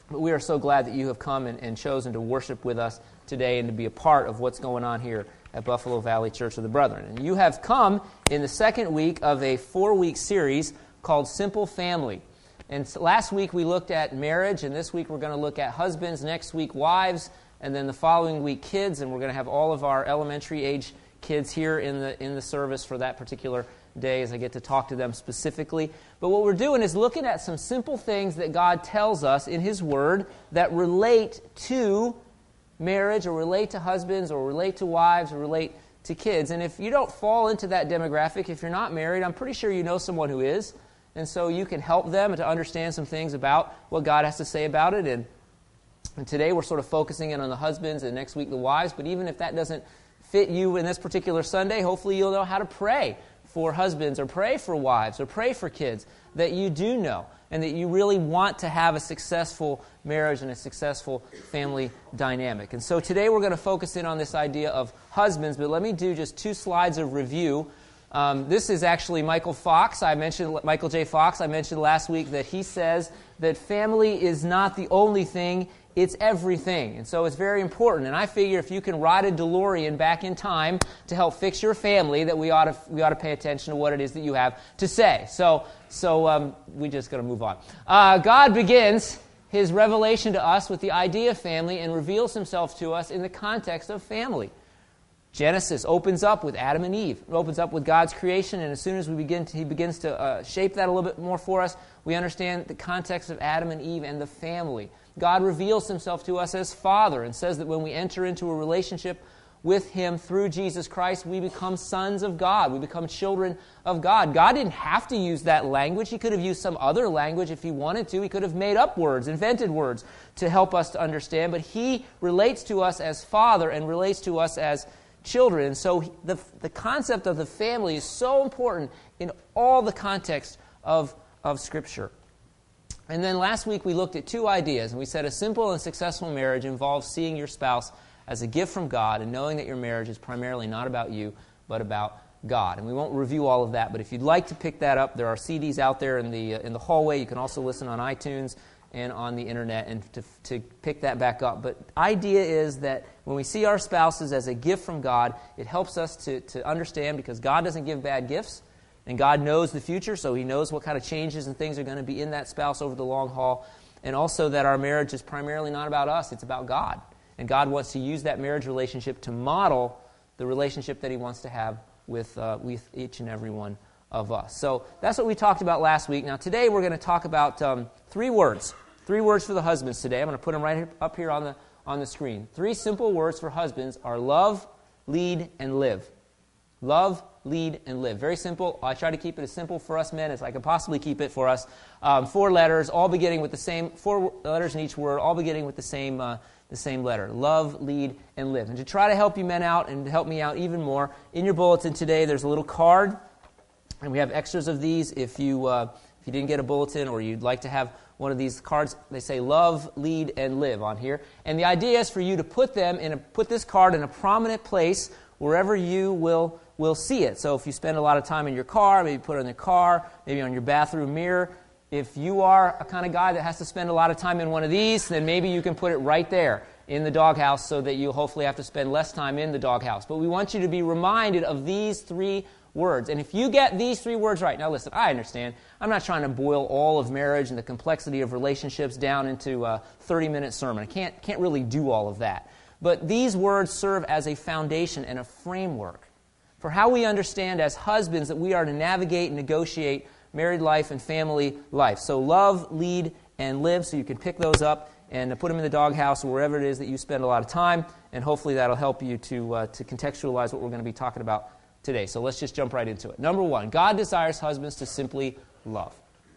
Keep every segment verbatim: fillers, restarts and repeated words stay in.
But we are so glad that you have come and, and chosen to worship with us today and to be a part of what's going on here at Buffalo Valley Church of the Brethren. And you have come in the second week of a four-week series called Simple Family. And last week we looked at marriage, and this week we're going to look at husbands, next week wives, and then the following week kids, and we're going to have all of our elementary age kids here in the in the service for that particular day as I get to talk to them specifically. But what we're doing is looking at some simple things that God tells us in His Word that relate to marriage or relate to husbands or relate to wives or relate to kids. And if you don't fall into that demographic, if you're not married, I'm pretty sure you know someone who is. And so you can help them to understand some things about what God has to say about it. And, and today we're sort of focusing in on the husbands and next week the wives. But even if that doesn't fit you in this particular Sunday, hopefully you'll know how to pray for husbands or pray for wives or pray for kids that you do know and that you really want to have a successful marriage and a successful family dynamic. And so today we're going to focus in on this idea of husbands, but let me do just two slides of review. Um, this is actually Michael Fox. I mentioned Michael J. Fox. I mentioned last week that he says that family is not the only thing, it's everything. And so it's very important. And I figure if you can ride a DeLorean back in time to help fix your family, that we ought to we ought to pay attention to what it is that you have to say. So so um, we're just going to move on. Uh, God begins His revelation to us with the idea of family and reveals Himself to us in the context of family. Genesis opens up with Adam and Eve. It opens up with God's creation, and as soon as we begin, to, He begins to uh, shape that a little bit more for us, we understand the context of Adam and Eve and the family. God reveals Himself to us as Father and says that when we enter into a relationship with Him through Jesus Christ, we become sons of God. We become children of God. God didn't have to use that language. He could have used some other language if He wanted to. He could have made up words, invented words to help us to understand, but He relates to us as Father and relates to us as children. And so the, the concept of the family is so important in all the context of, of Scripture. And then last week we looked at two ideas, and we said a simple and successful marriage involves seeing your spouse as a gift from God and knowing that your marriage is primarily not about you, but about God. And we won't review all of that, but if you'd like to pick that up, there are C Ds out there in the uh, in the hallway. You can also listen on iTunes and on the internet and to, to pick that back up. But the idea is that when we see our spouses as a gift from God, it helps us to, to understand, because God doesn't give bad gifts, and God knows the future, so He knows what kind of changes and things are going to be in that spouse over the long haul, and also that our marriage is primarily not about us, it's about God. And God wants to use that marriage relationship to model the relationship that He wants to have with, uh, with each and every one of us. So that's what we talked about last week. Now today we're going to talk about um, three words. Three words for the husbands today. I'm going to put them right up here on the on the screen. Three simple words for husbands are love, lead, and live. Love, lead, and live. Very simple. I try to keep it as simple for us men as I can possibly keep it for us. Um, four letters, all beginning with the same, four letters in each word, all beginning with the same uh, the same letter. Love, lead, and live. And to try to help you men out and to help me out even more, in your bulletin today there's a little card, and we have extras of these. If you uh, if you didn't get a bulletin or you'd like to have one of these cards, they say love, lead, and live on here. And the idea is for you to put them in a, put this card in a prominent place wherever you will will see it. So if you spend a lot of time in your car, maybe put it in the car, maybe on your bathroom mirror. If you are a kind of guy that has to spend a lot of time in one of these, then maybe you can put it right there in the doghouse so that you'll hopefully have to spend less time in the doghouse. But we want you to be reminded of these three words. And if you get these three words right, now listen, I understand. I'm not trying to boil all of marriage and the complexity of relationships down into a thirty-minute sermon. I can't, can't really do all of that. But these words serve as a foundation and a framework for how we understand as husbands that we are to navigate and negotiate married life and family life. So love, lead, and live. So you can pick those up and put them in the doghouse or wherever it is that you spend a lot of time. And hopefully that'll help you to uh, to contextualize what we're going to be talking about today. So let's just jump right into it. Number one, God desires husbands to simply love.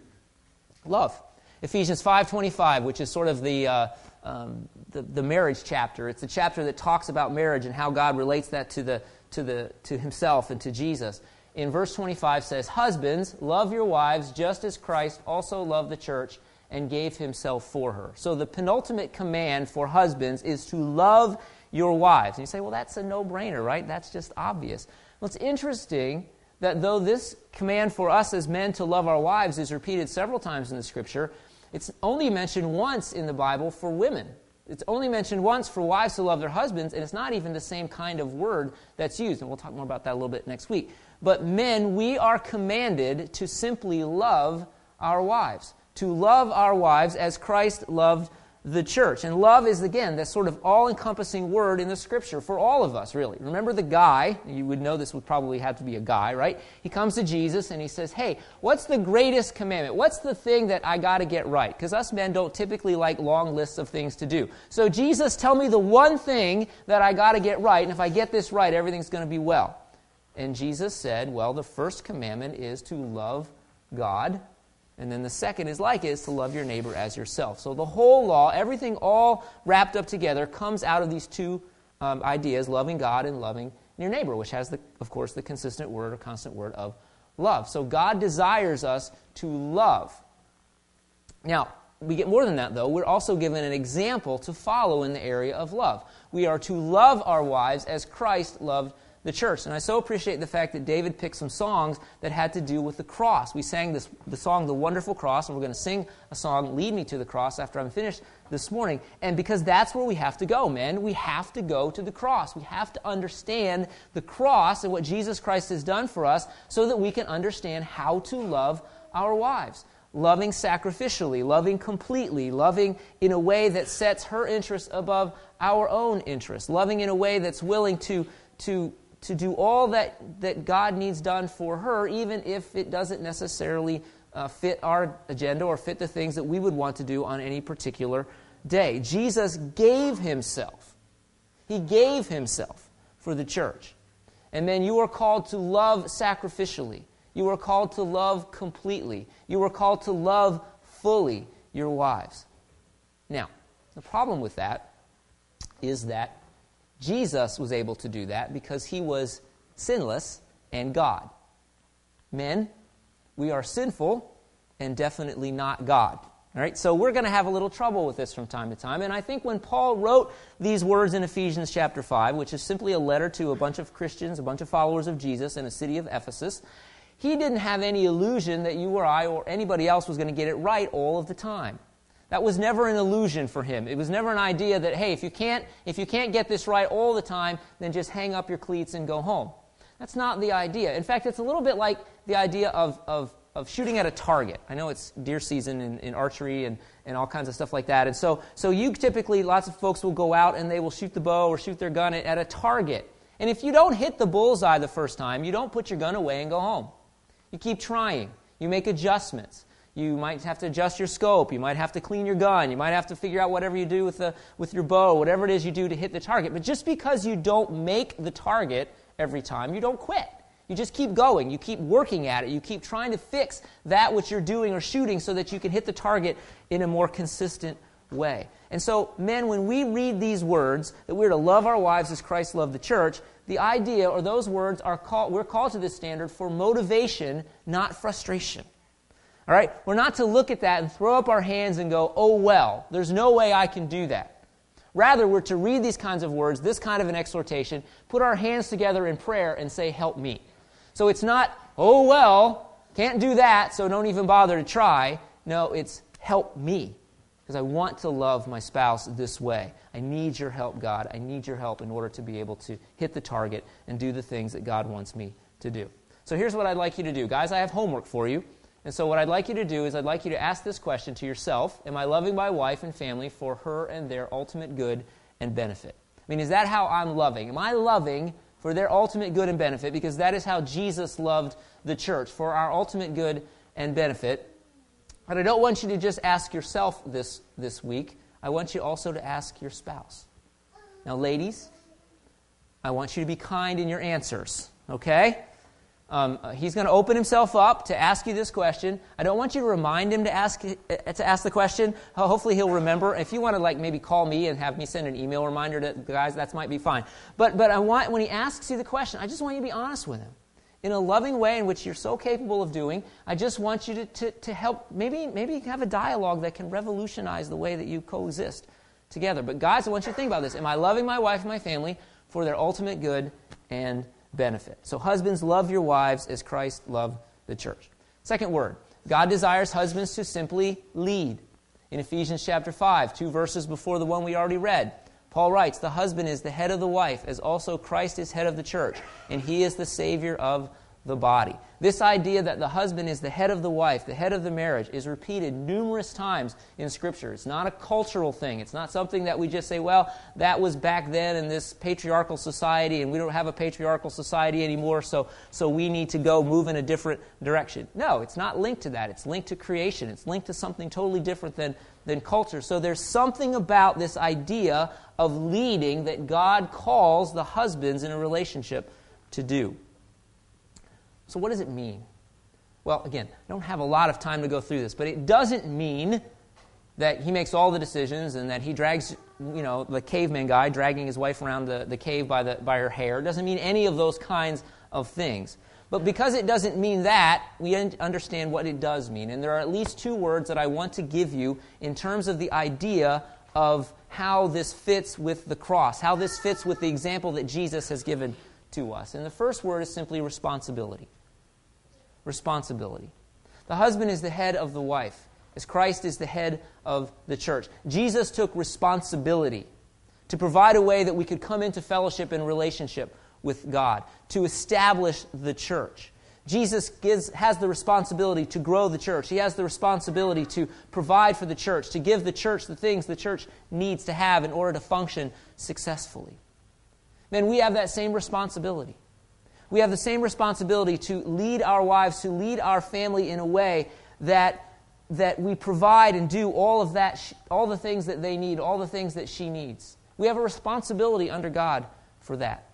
Love. Ephesians five twenty-five, which is sort of the, uh, um, the the marriage chapter. It's the chapter that talks about marriage and how God relates that to the to the to Himself and to Jesus. In verse twenty-five says, "Husbands, love your wives just as Christ also loved the church and gave Himself for her." So the penultimate command for husbands is to love your wives. And you say, well, that's a no-brainer, right? That's just obvious. Well, it's interesting that though this command for us as men to love our wives is repeated several times in the Scripture, It's only mentioned once in the Bible for women. It's only mentioned once for wives to love their husbands, and it's not even the same kind of word that's used. And we'll talk more about that a little bit next week. But men, we are commanded to simply love our wives. To love our wives as Christ loved the church. And love is, again, that sort of all-encompassing word in the Scripture for all of us, really. Remember the guy, you would know this would probably have to be a guy, right? He comes to Jesus and he says, hey, what's the greatest commandment? What's the thing that I got to get right? Because us men don't typically like long lists of things to do. So Jesus, tell me the one thing that I got to get right, and if I get this right, everything's going to be well. And Jesus said, well, the first commandment is to love God. And then the second is like it, is to love your neighbor as yourself. So the whole law, everything all wrapped up together, comes out of these two um, ideas, loving God and loving your neighbor, which has, the, of course, the consistent word or constant word of love. So God desires us to love. Now, we get more than that, though. We're also given an example to follow in the area of love. We are to love our wives as Christ loved the church. And I so appreciate the fact that David picked some songs that had to do with the cross. We sang this the song, The Wonderful Cross, and we're going to sing a song, Lead Me to the Cross, after I'm finished this morning. And because that's where we have to go, man. We have to go to the cross. We have to understand the cross and what Jesus Christ has done for us so that we can understand how to love our wives. Loving sacrificially, loving completely, loving in a way that sets her interests above our own interests, loving in a way that's willing to to to do all that, that God needs done for her, even if it doesn't necessarily uh, fit our agenda or fit the things that we would want to do on any particular day. Jesus gave himself. He gave himself for the church. And then you are called to love sacrificially. You are called to love completely. You are called to love fully your wives. Now, the problem with that is that Jesus was able to do that because he was sinless and God. Men, we are sinful and definitely not God. All right, so we're going to have a little trouble with this from time to time. And I think when Paul wrote these words in Ephesians chapter five, which is simply a letter to a bunch of Christians, a bunch of followers of Jesus in a city of Ephesus, he didn't have any illusion that you or I or anybody else was going to get it right all of the time. That was never an illusion for him. It was never an idea that, hey, if you can't if you can't get this right all the time, then just hang up your cleats and go home. That's not the idea. In fact, it's a little bit like the idea of of, of shooting at a target. I know it's deer season in, in archery and, and all kinds of stuff like that. And so so you typically, lots of folks will go out and they will shoot the bow or shoot their gun at, at a target. And if you don't hit the bullseye the first time, you don't put your gun away and go home. You keep trying. You make adjustments. You might have to adjust your scope. You might have to clean your gun. You might have to figure out whatever you do with the with your bow, whatever it is you do to hit the target. But just because you don't make the target every time, you don't quit. You just keep going. You keep working at it. You keep trying to fix that which you're doing or shooting so that you can hit the target in a more consistent way. And so, men, when we read these words, that we're to love our wives as Christ loved the church, the idea or those words are called, we're called to this standard for motivation, not frustration. All right? We're not to look at that and throw up our hands and go, oh, well, there's no way I can do that. Rather, we're to read these kinds of words, this kind of an exhortation, put our hands together in prayer and say, help me. So it's not, oh, well, can't do that, so don't even bother to try. No, it's help me, because I want to love my spouse this way. I need your help, God. I need your help in order to be able to hit the target and do the things that God wants me to do. So here's what I'd like you to do. Guys, I have homework for you. And so what I'd like you to do is I'd like you to ask this question to yourself. Am I loving my wife and family for her and their ultimate good and benefit? I mean, is that how I'm loving? Am I loving for their ultimate good and benefit? Because that is how Jesus loved the church, for our ultimate good and benefit. But I don't want you to just ask yourself this, this week. I want you also to ask your spouse. Now, ladies, I want you to be kind in your answers, okay? Um, he's going to open himself up to ask you this question. I don't want you to remind him to ask to ask the question. Hopefully he'll remember. If you want to, like, maybe call me and have me send an email reminder to the guys, that might be fine. But but I want, when he asks you the question, I just want you to be honest with him in a loving way in which you're so capable of doing. I just want you to, to, to help, maybe, maybe have a dialogue that can revolutionize the way that you coexist together. But guys, I want you to think about this. Am I loving my wife and my family for their ultimate good and benefit? So husbands, love your wives as Christ loved the church. Second word, God desires husbands to simply lead. In Ephesians chapter five, two verses before the one we already read, Paul writes, "The husband is the head of the wife, as also Christ is head of the church, and he is the Savior of the body." This idea that the husband is the head of the wife, the head of the marriage, is repeated numerous times in Scripture. It's not a cultural thing. It's not something that we just say, well, that was back then in this patriarchal society, and we don't have a patriarchal society anymore, so, so we need to go move in a different direction. No, it's not linked to that. It's linked to creation. It's linked to something totally different than, than culture. So there's something about this idea of leading that God calls the husbands in a relationship to do. So what does it mean? Well, again, I don't have a lot of time to go through this, but it doesn't mean that he makes all the decisions and that he drags, you know, the caveman guy dragging his wife around the, the cave by the by her hair. It doesn't mean any of those kinds of things. But because it doesn't mean that, we understand what it does mean. And there are at least two words that I want to give you in terms of the idea of how this fits with the cross, how this fits with the example that Jesus has given to us. And the first word is simply responsibility. Responsibility. The husband is the head of the wife, as Christ is the head of the church. Jesus took responsibility to provide a way that we could come into fellowship and relationship with God, to establish the church. Jesus gives, has the responsibility to grow the church. He has the responsibility to provide for the church, to give the church the things the church needs to have in order to function successfully. Then we have that same responsibility. We have the same responsibility to lead our wives, to lead our family in a way that, that we provide and do all of that, all the things that they need, all the things that she needs. We have a responsibility under God for that.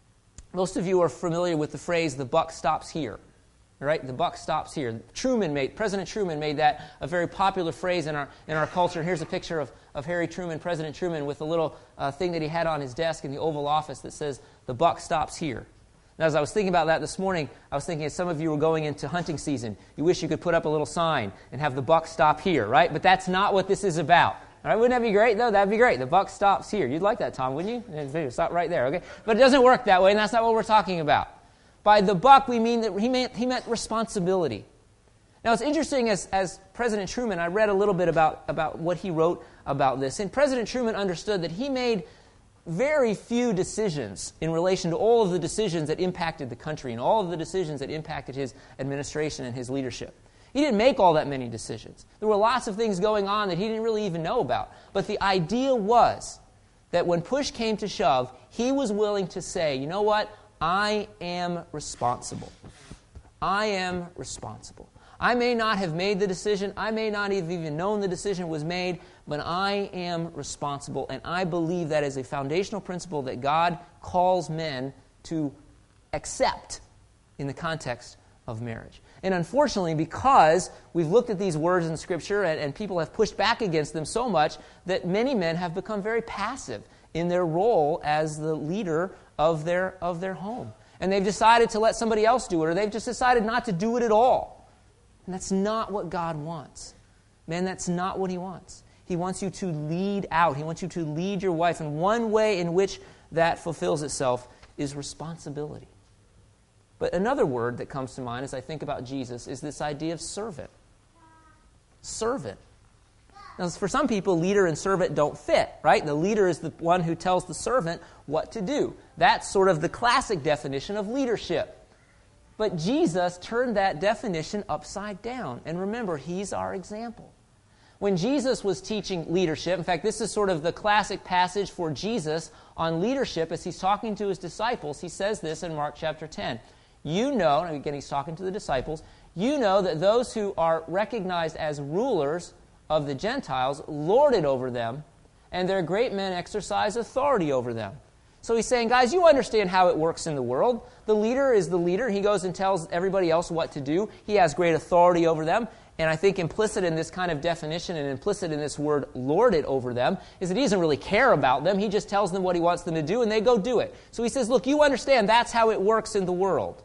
Most of you are familiar with the phrase, "the buck stops here." Right? The buck stops here. Truman made, President Truman made that a very popular phrase in our in our culture. Here's a picture of, of Harry Truman, President Truman, with a little uh, thing that he had on his desk in the Oval Office that says, "The buck stops here." Now, as I was thinking about that this morning, I was thinking as some of you were going into hunting season, you wish you could put up a little sign and have the buck stop here, right? But that's not what this is about. All right, wouldn't that be great, though? That'd be great. The buck stops here. You'd like that, Tom, wouldn't you? Stop right there, okay? But it doesn't work that way, and that's not what we're talking about. By the buck, we mean that he meant, he meant responsibility. Now, it's interesting, as, as President Truman, I read a little bit about, about what he wrote about this, and President Truman understood that he made very few decisions in relation to all of the decisions that impacted the country and all of the decisions that impacted his administration and his leadership. He didn't make all that many decisions. There were lots of things going on that he didn't really even know about. But the idea was that when push came to shove, he was willing to say, you know what? I am responsible. I am responsible. I may not have made the decision. I may not have even known the decision was made, but I am responsible. And I believe that is a foundational principle that God calls men to accept in the context of marriage. And unfortunately, because we've looked at these words in Scripture and, and people have pushed back against them so much that many men have become very passive in their role as the leader of their, of their home. And they've decided to let somebody else do it, or they've just decided not to do it at all. And that's not what God wants. Man, that's not what He wants. He wants you to lead out. He wants you to lead your wife. And one way in which that fulfills itself is responsibility. But another word that comes to mind as I think about Jesus is this idea of servant. Servant. Now, for some people, leader and servant don't fit, right? The leader is the one who tells the servant what to do. That's sort of the classic definition of leadership. But Jesus turned that definition upside down. And remember, He's our example. When Jesus was teaching leadership, in fact, this is sort of the classic passage for Jesus on leadership as He's talking to His disciples. He says this in Mark chapter ten. You know, and again, He's talking to the disciples, you know that those who are recognized as rulers of the Gentiles lord it over them, and their great men exercise authority over them. So He's saying, guys, you understand how it works in the world. The leader is the leader. He goes and tells everybody else what to do. He has great authority over them. And I think implicit in this kind of definition and implicit in this word lord it over them is that He doesn't really care about them. He just tells them what He wants them to do, and they go do it. So He says, look, you understand that's how it works in the world.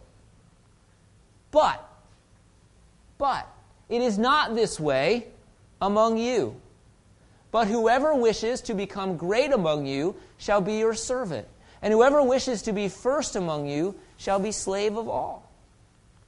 But, but, it is not this way among you. But whoever wishes to become great among you shall be your servant. And whoever wishes to be first among you shall be slave of all.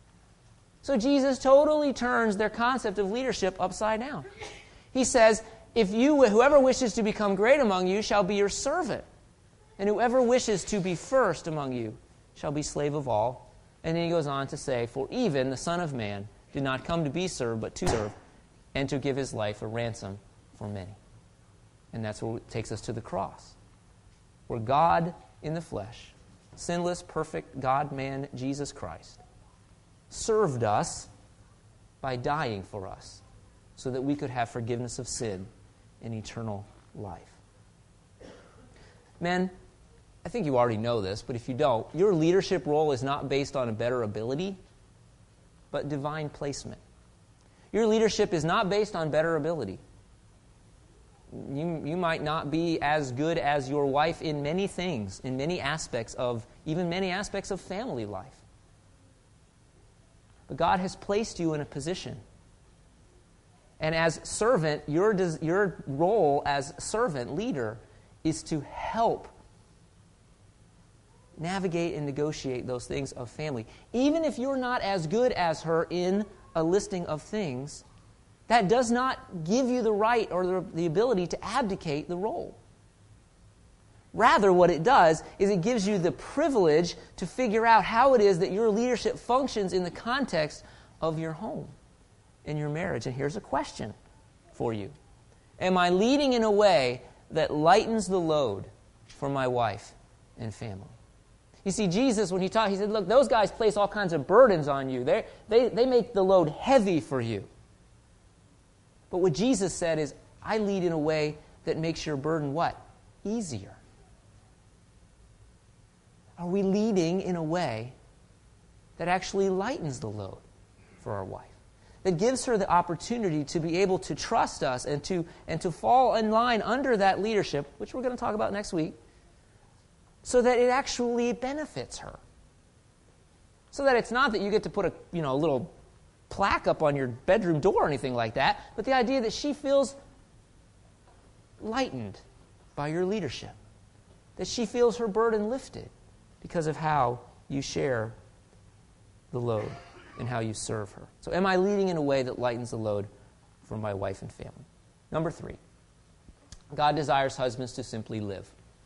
So Jesus totally turns their concept of leadership upside down. He says, if you, whoever wishes to become great among you shall be your servant, and whoever wishes to be first among you shall be slave of all. And then he goes on to say, for even the Son of Man did not come to be served, but to serve, and to give his life a ransom for many. And that's what takes us to the cross, where God in the flesh, sinless, perfect God-man Jesus Christ, served us by dying for us so that we could have forgiveness of sin and eternal life. Men, I think you already know this, but if you don't, your leadership role is not based on a better ability, but divine placement. Your leadership is not based on better ability. You, you might not be as good as your wife in many things, in many aspects of, even many aspects of family life. But God has placed you in a position. And as servant, your, your role as servant leader is to help navigate and negotiate those things of family. Even if you're not as good as her in a listing of things, that does not give you the right or the, the ability to abdicate the role. Rather, what it does is it gives you the privilege to figure out how it is that your leadership functions in the context of your home and your marriage. And here's a question for you. Am I leading in a way that lightens the load for my wife and family? You see, Jesus, when he taught, he said, look, those guys place all kinds of burdens on you. They they they make the load heavy for you. But what Jesus said is, I lead in a way that makes your burden what? Easier. Are we leading in a way that actually lightens the load for our wife? That gives her the opportunity to be able to trust us and to, and to fall in line under that leadership, which we're going to talk about next week, so that it actually benefits her. So that it's not that you get to put a, you know, a little plaque up on your bedroom door or anything like that, but the idea that she feels lightened by your leadership, that she feels her burden lifted because of how you share the load and how you serve her. So am I leading in a way that lightens the load for my wife and family? Number three, God desires husbands to simply live.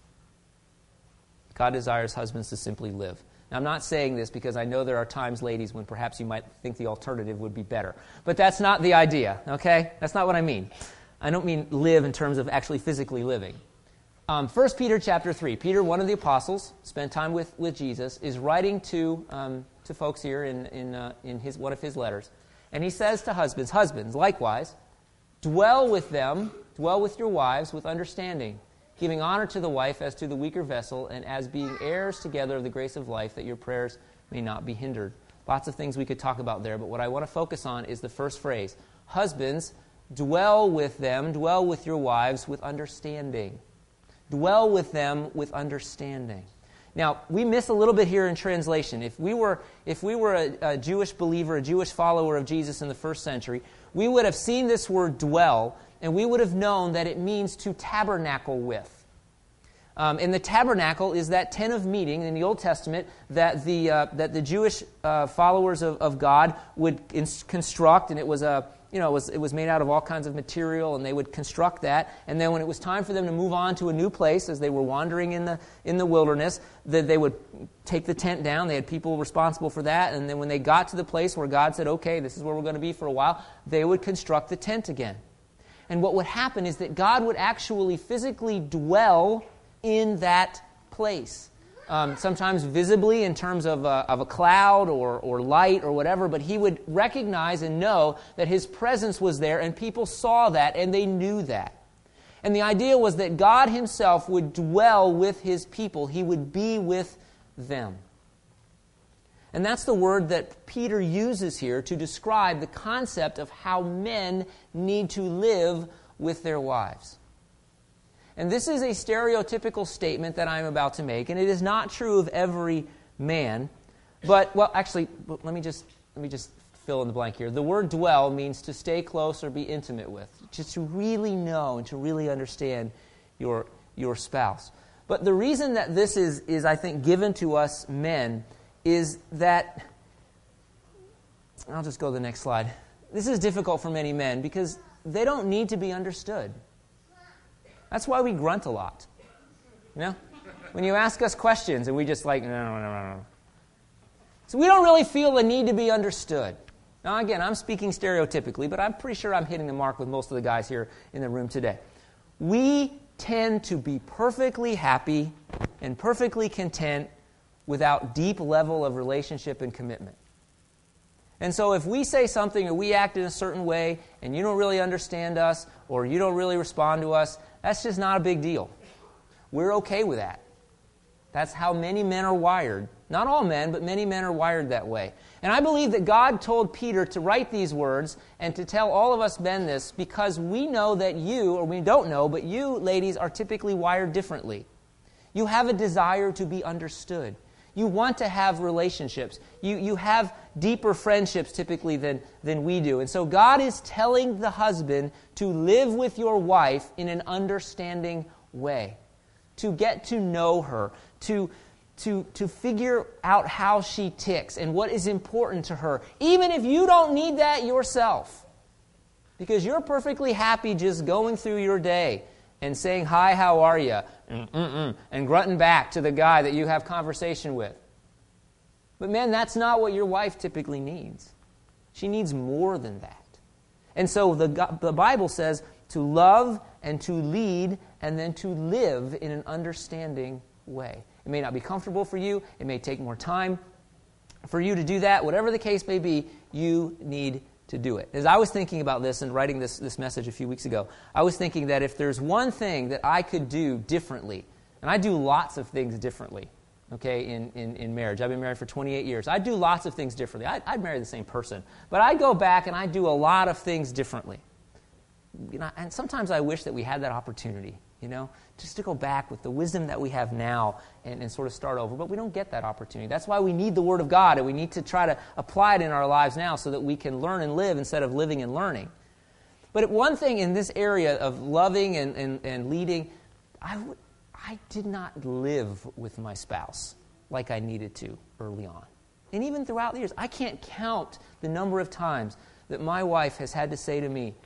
God desires husbands to simply live. Now, I'm not saying this because I know there are times, ladies, when perhaps you might think the alternative would be better. But that's not the idea, okay? That's not what I mean. I don't mean live in terms of actually physically living. Um, First Peter chapter three. Peter, one of the apostles, spent time with, with Jesus, is writing to um, to folks here in in, uh, in his one of his letters. And he says to husbands, Husbands, likewise, dwell with them, dwell with your wives with understanding, giving honor to the wife as to the weaker vessel, and as being heirs together of the grace of life, that your prayers may not be hindered. Lots of things we could talk about there, but what I want to focus on is the first phrase. Husbands, dwell with them, dwell with your wives with understanding. Dwell with them with understanding. Now, we miss a little bit here in translation. If we were, if we were a, a Jewish believer, a Jewish follower of Jesus in the first century, we would have seen this word dwell, and we would have known that it means to tabernacle with. Um, and the tabernacle is that tent of meeting in the Old Testament that the uh, that the Jewish uh, followers of, of God would ins- construct, and it was a you know it was it was made out of all kinds of material, and they would construct that. And then when it was time for them to move on to a new place, as they were wandering in the in the wilderness, that they would take the tent down. They had people responsible for that, and then when they got to the place where God said, "Okay, this is where we're going to be for a while," they would construct the tent again. And what would happen is that God would actually physically dwell in that place. Um, sometimes visibly in terms of a, of a cloud or, or light or whatever, but he would recognize and know that his presence was there, and people saw that and they knew that. And the idea was that God himself would dwell with his people. He would be with them. And that's the word that Peter uses here to describe the concept of how men need to live with their wives. And this is a stereotypical statement that I'm about to make, and it is not true of every man. But, well, actually, let me just let me just fill in the blank here. The word dwell means to stay close or be intimate with, just to really know and to really understand your your spouse. But the reason that this is, is I think, given to us men is that, I'll just go to the next slide. This is difficult for many men because they don't need to be understood. That's why we grunt a lot. You know? When you ask us questions and we just like, no, no, no, no, no. So we don't really feel the need to be understood. Now, again, I'm speaking stereotypically, but I'm pretty sure I'm hitting the mark with most of the guys here in the room today. We tend to be perfectly happy and perfectly content without deep level of relationship and commitment. And so if we say something or we act in a certain way and you don't really understand us or you don't really respond to us, that's just not a big deal. We're okay with that. That's how many men are wired. Not all men, but many men are wired that way. And I believe that God told Peter to write these words and to tell all of us men this because we know that you, or we don't know, but you, ladies, are typically wired differently. You have a desire to be understood. You want to have relationships. You, you have deeper friendships typically than, than we do. And so God is telling the husband to live with your wife in an understanding way, to get to know her, to, to, to figure out how she ticks and what is important to her, even if you don't need that yourself. Because you're perfectly happy just going through your day and saying, hi, how are you? Mm-mm-mm, and grunting back to the guy that you have conversation with. But man, that's not what your wife typically needs. She needs more than that. And so the, the Bible says to love and to lead and then to live in an understanding way. It may not be comfortable for you. It may take more time for you to do that. Whatever the case may be, you need to do it. As I was thinking about this and writing this, this message a few weeks ago, I was thinking that if there's one thing that I could do differently, and I do lots of things differently, okay, in, in, in marriage. I've been married for twenty-eight years. I do lots of things differently. I, I'd marry the same person. But I go back and I do a lot of things differently. You know, and sometimes I wish that we had that opportunity, you know, just to go back with the wisdom that we have now and, and sort of start over. But we don't get that opportunity. That's why we need the Word of God, and we need to try to apply it in our lives now so that we can learn and live instead of living and learning. But one thing in this area of loving and, and, and leading, I, w- I did not live with my spouse like I needed to early on. And even throughout the years, I can't count the number of times that my wife has had to say to me,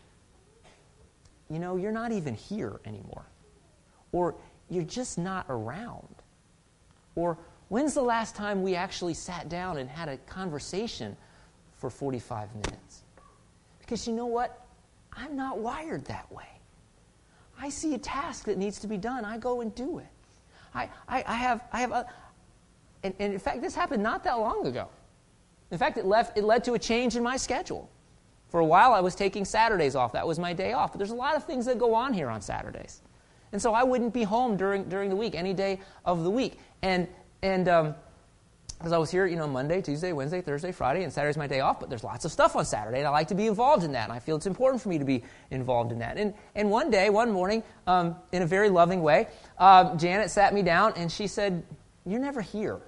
you know, you're not even here anymore. Or you're just not around. Or when's the last time we actually sat down and had a conversation for forty-five minutes? Because you know what? I'm not wired that way. I see a task that needs to be done. I go and do it. I, I, I have, I have a, and, and in fact, this happened not that long ago. In fact, it left, it led to a change in my schedule. For a while, I was taking Saturdays off. That was my day off. But there's a lot of things that go on here on Saturdays. And so I wouldn't be home during during the week, any day of the week. And and um, because I was here, you know, Monday, Tuesday, Wednesday, Thursday, Friday, and Saturday's my day off. But there's lots of stuff on Saturday, and I like to be involved in that. And I feel it's important for me to be involved in that. And and one day, one morning, um, in a very loving way, uh, Janet sat me down, and she said, "You're never here."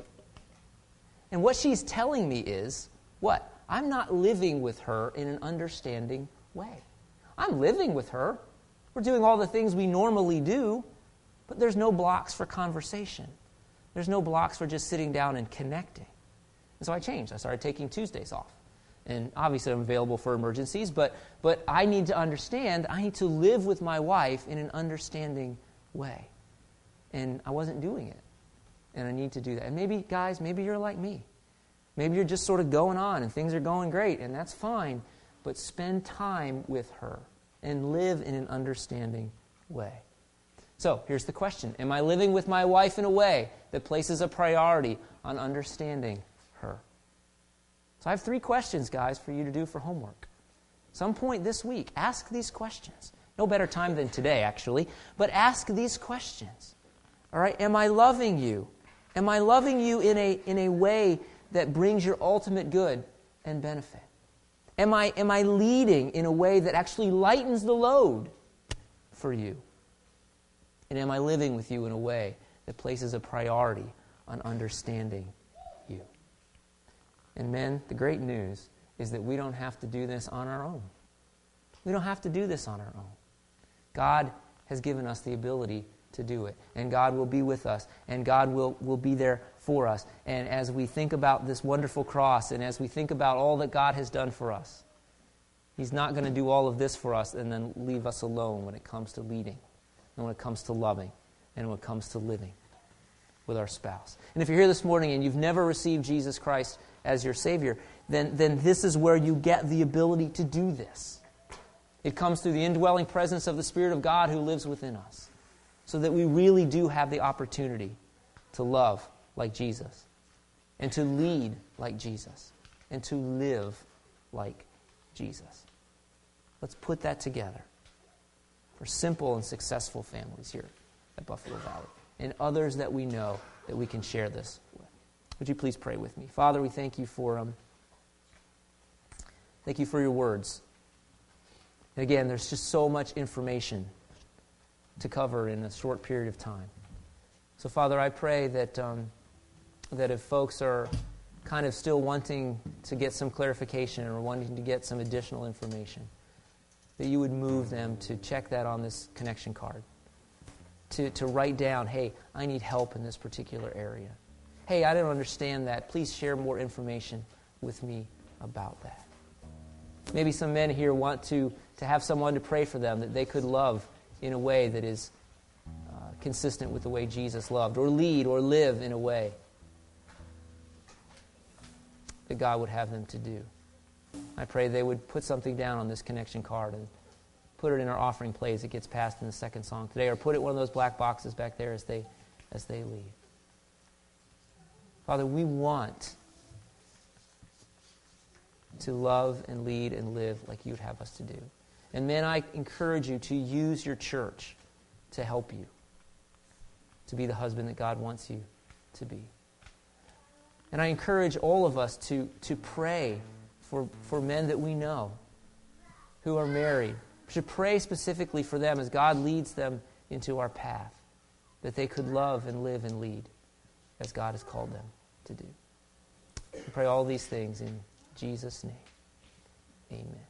And what she's telling me is, what? I'm not living with her in an understanding way. I'm living with her. We're doing all the things we normally do, but there's no blocks for conversation. There's no blocks for just sitting down and connecting. And so I changed. I started taking Tuesdays off. And obviously I'm available for emergencies, but, but I need to understand, I need to live with my wife in an understanding way. And I wasn't doing it. And I need to do that. And maybe, guys, maybe you're like me. Maybe you're just sort of going on and things are going great, and that's fine. But spend time with her and live in an understanding way. So here's the question. Am I living with my wife in a way that places a priority on understanding her? So I have three questions, guys, for you to do for homework. Some point this week, ask these questions. No better time than today, actually. But ask these questions. All right? Am I loving you? Am I loving you in a in a way that brings your ultimate good and benefit? Am I, am I leading in a way that actually lightens the load for you? And am I living with you in a way that places a priority on understanding you? And men, the great news is that we don't have to do this on our own. We don't have to do this on our own. God has given us the ability to do it. And God will be with us. And God will, will be there for us. And as we think about this wonderful cross, and as we think about all that God has done for us, He's not going to do all of this for us and then leave us alone when it comes to leading. and when it comes to loving, and when it comes to living with our spouse. And if you're here this morning and you've never received Jesus Christ as your Savior, then, then this is where you get the ability to do this. It comes through the indwelling presence of the Spirit of God who lives within us, so that we really do have the opportunity to love like Jesus, and to lead like Jesus, and to live like Jesus. Let's put that together for simple and successful families here at Buffalo Valley, and others that we know that we can share this with. Would you please pray with me? Father, we thank you for um, thank you for your words. And again, there's just so much information to cover in a short period of time. So, Father, I pray that um, that if folks are kind of still wanting to get some clarification or wanting to get some additional information, that you would move them to check that on this connection card, to, to write down, hey, I need help in this particular area. Hey, I don't understand that. Please share more information with me about that. Maybe some men here want to, to have someone to pray for them, that they could love in a way that is uh, consistent with the way Jesus loved, or lead or live in a way that God would have them to do. I pray they would put something down on this connection card and put it in our offering plate as it gets passed in the second song today, or put it in one of those black boxes back there as they as they leave. Father, we want to love and lead and live like you would have us to do. And men, I encourage you to use your church to help you to be the husband that God wants you to be. And I encourage all of us to, to pray for, for men that we know who are married. We should pray specifically for them as God leads them into our path, that they could love and live and lead as God has called them to do. We pray all these things in Jesus' name. Amen.